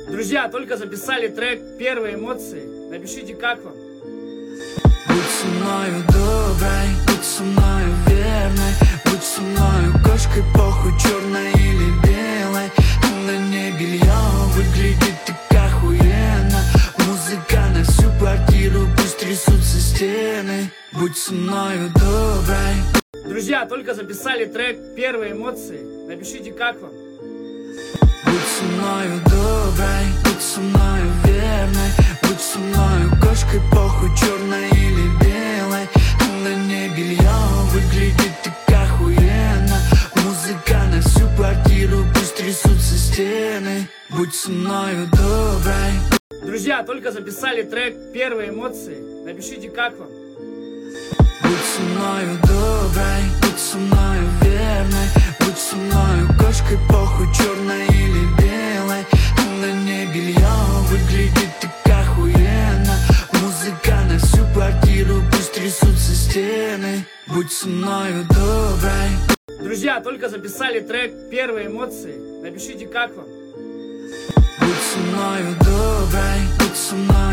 Друзья, только записали трек «Первые эмоции». Напишите, как вам. Будь со мною доброй, будь со мною верной, будь со мною кошкой, похуй, черной или белой. На ней белье выглядит так охуенно. Музыка на всю квартиру, пусть трясутся стены. Будь со мною доброй. Друзья, только записали трек «Первые эмоции». Напишите, как вам. Будь со мною доброй, будь со мною верной, будь со мною кошкой, похуй, черной или белой. На ней белье выглядит так охуенно. Музыка на всю квартиру, пусть трясутся стены. Будь со мною доброй. Друзья, только записали трек «Первые эмоции». Напишите, как вам. Будь со мною доброй, будь со мною верной, будь со мною кошкой, похуй, черной или белой. На ней белье выглядит так охуенно. Музыка на всю квартиру, пусть трясутся стены. Будь со мною доброй. Друзья, только записали трек «Первые эмоции». Напишите, как вам. Будь со мною доброй, будь со мною